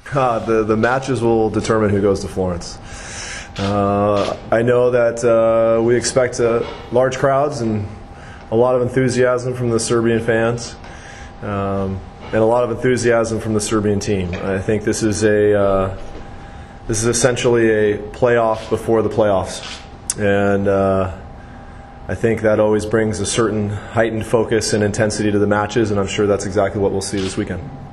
The matches will determine who goes to Florence. I know that we expect large crowds and a lot of enthusiasm from the Serbian fans, and a lot of enthusiasm from the Serbian team. I think this is essentially a playoff before the playoffs, and I think that always brings a certain heightened focus and intensity to the matches, and I'm sure that's exactly what we'll see this weekend.